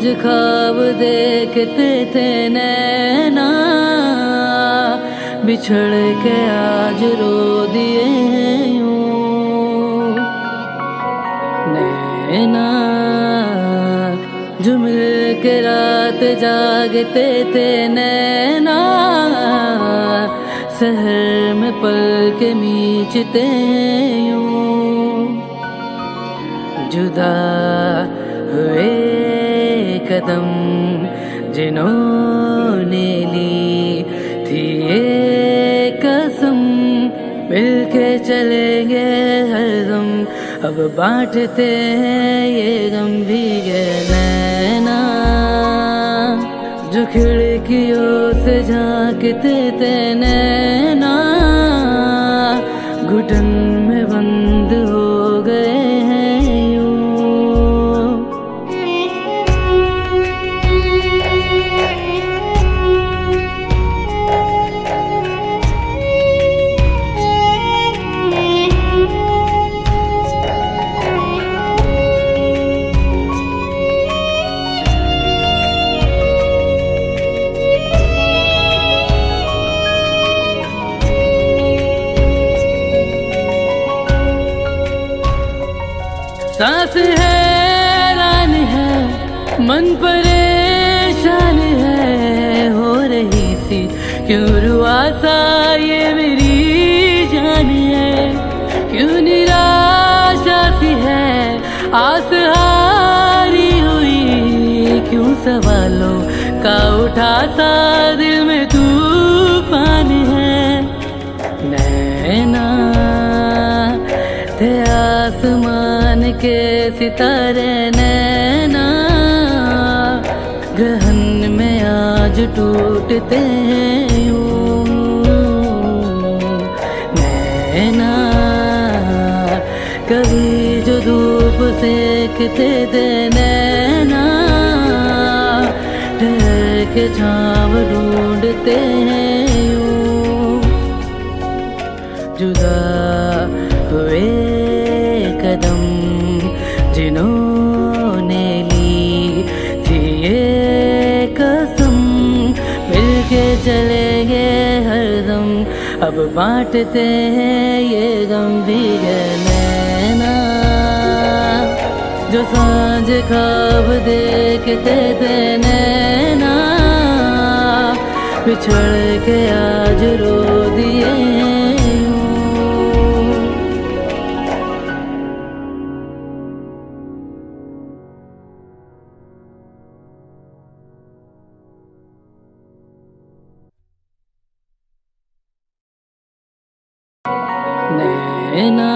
ख्वाब देखते थे नैना, बिछड़ के आज रो दिए यूं नैना। जो मिल के रात जागते थे नैना, शहर में पल के मीचते यूं। जुदा हुए कदम जिन्होंने ली थी ये कसम, मिलके चलेंगे हरदम, अब बांटते हैं ये गम भी ये नैना। जो खिड़कियों से झांकते थे नैना, घुटन में बंद हो गए हैं यूं। सांस हैरान है, मन परेशान है, हो रही सी क्यों रुआसा ये मेरी जान है। क्यों निराशा सी है आस हारी हुई, क्यों सवालों का उठा सा दिल में तूफान है। नैना थे आसमान के सितारे नैना, ग्रहण में आज टूटते हैं यूं नैना। कभी जो धूप सेकते थे नैना, ठहर के छाँव ढूंढते हैं यूं। जुदा हुए कदम जिन्होंने ली थी ये कसम, मिलके चलेंगे हरदम, अब बांटते हैं ये गम भी है नैना। जो सांझ ख्वाब देखते थे नैना, बिछड़ के आज रो दिए यूं। नैना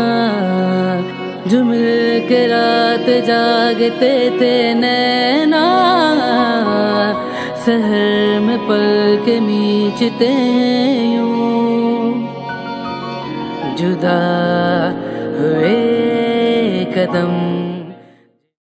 जो मिल के रात जागते थे नैना, शहर में पल के मीचते यूं। जुदा हुए कदम